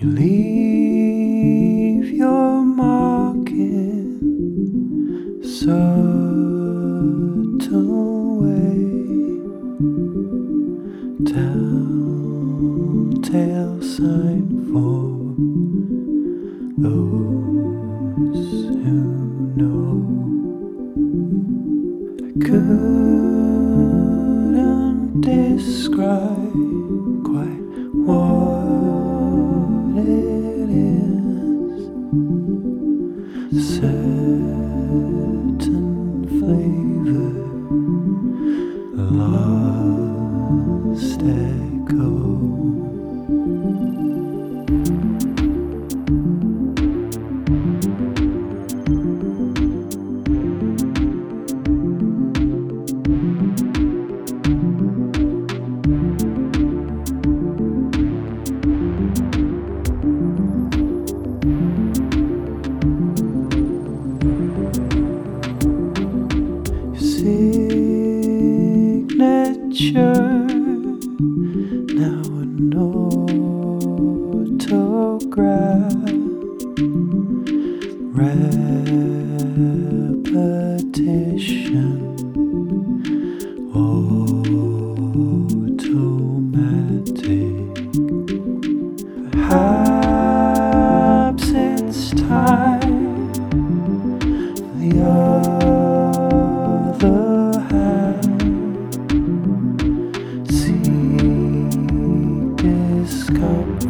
You leave your mark in a subtle way, telltale sign for those who know. I couldn't describe quite what it is. A certain flavor, a lost echo. Signature, now an autograph, repetition, automatic. Perhaps it's time for the other half. Seek discomfort.